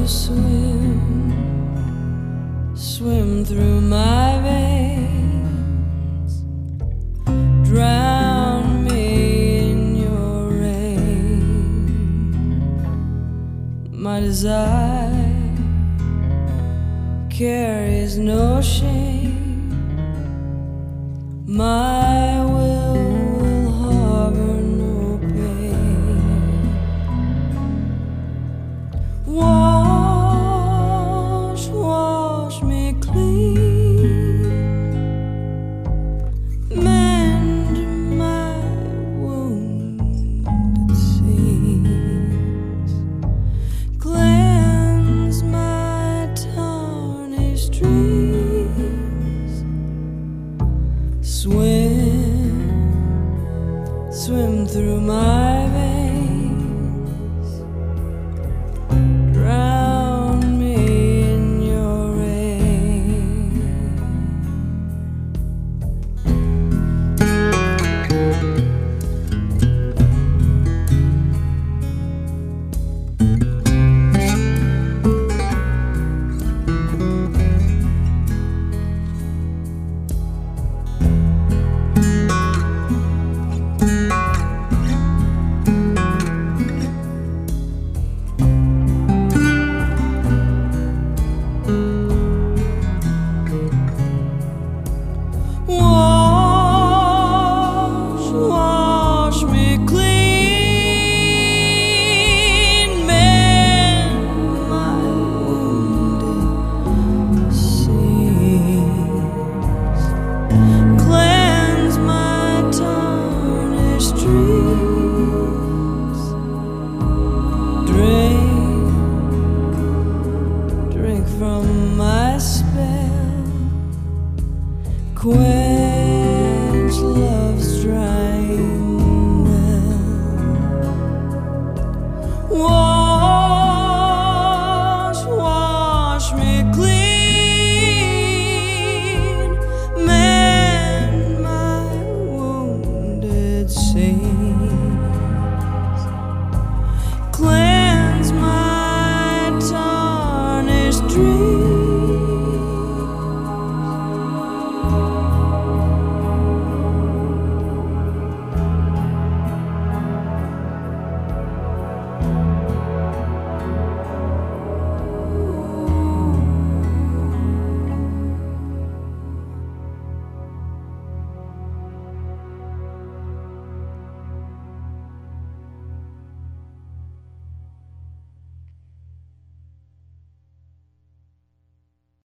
swim through my veins, drown me in your rain. My desire carries no shame. My will harbor no pain. Wash me clean, mend my wounded seams, cleanse my tarnished dreams. Swim through my veins, drown me in your rain. Wash me clean, mend my wounded seams, cleanse my tarnished dreams. Drink from my spell, quench love's drying well. Wash me clean, mend my wounded seams, cleanse my tarnished dreams.